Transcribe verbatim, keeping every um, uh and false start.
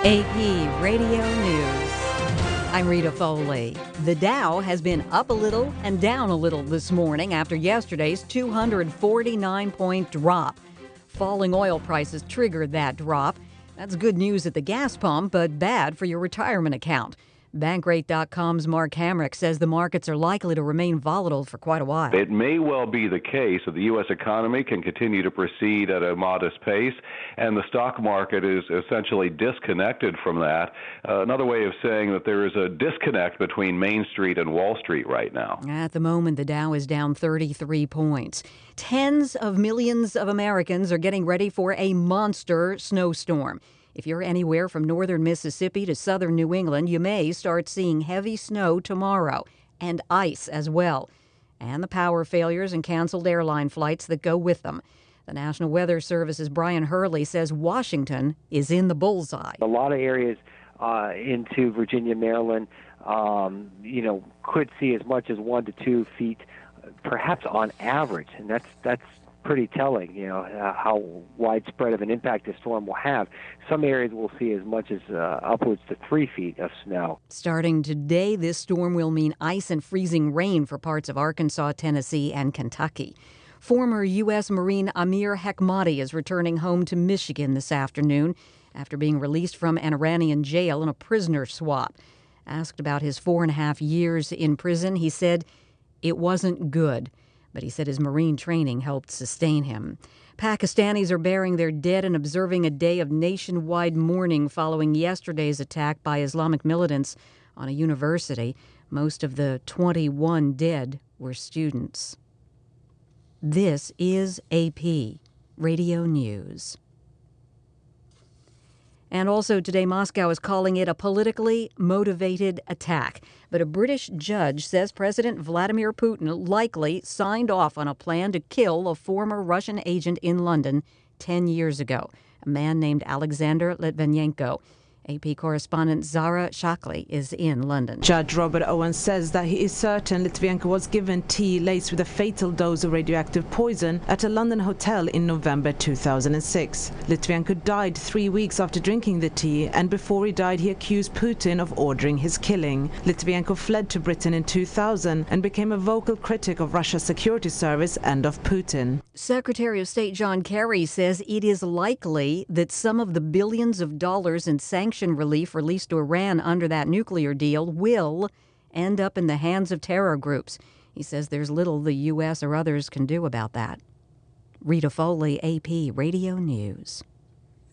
A P Radio News. I'm Rita Foley. The Dow has been up a little and down a little this morning after yesterday's two hundred forty-nine point drop. Falling oil prices triggered that drop. That's good news at the gas pump, but bad for your retirement account. Bankrate dot com's Mark Hamrick says the markets are likely to remain volatile for quite a while. It may well be the case that the U S economy can continue to proceed at a modest pace, and the stock market is essentially disconnected from that. Uh, another way of saying that there is a disconnect between Main Street and Wall Street right now. At the moment, the Dow is down thirty-three points. Tens of millions of Americans are getting ready for a monster snowstorm. If you're anywhere from northern Mississippi to southern New England, you may start seeing heavy snow tomorrow, and ice as well, and the power failures and canceled airline flights that go with them. The National Weather Service's Brian Hurley says Washington is in the bullseye. A lot of areas uh, into Virginia, Maryland, um, you know, could see as much as one to two feet, perhaps on average, and that's that's. pretty telling, you know, uh, how widespread of an impact the storm will have. Some areas will see as much as uh, upwards to three feet of snow. Starting today, this storm will mean ice and freezing rain for parts of Arkansas, Tennessee, and Kentucky. Former U S Marine Amir Hekmati is returning home to Michigan this afternoon after being released from an Iranian jail in a prisoner swap. Asked about his four and a half years in prison, he said it wasn't good. But he said his Marine training helped sustain him. Pakistanis are burying their dead and observing a day of nationwide mourning following yesterday's attack by Islamic militants on a university. Most of the twenty-one dead were students. This is A P Radio News. And also today, Moscow is calling it a politically motivated attack. But a British judge says President Vladimir Putin likely signed off on a plan to kill a former Russian agent in London ten years ago, a man named Alexander Litvinenko. A P correspondent Zara Shakli is in London. Judge Robert Owen says that he is certain Litvinenko was given tea laced with a fatal dose of radioactive poison at a London hotel in November two thousand six. Litvinenko died three weeks after drinking the tea, and before he died he accused Putin of ordering his killing. Litvinenko fled to Britain in two thousand and became a vocal critic of Russia's security service and of Putin. Secretary of State John Kerry says it is likely that some of the billions of dollars in sanctions relief released to Iran under that nuclear deal will end up in the hands of terror groups. He says there's little the U S or others can do about that. Rita Foley, A P Radio News.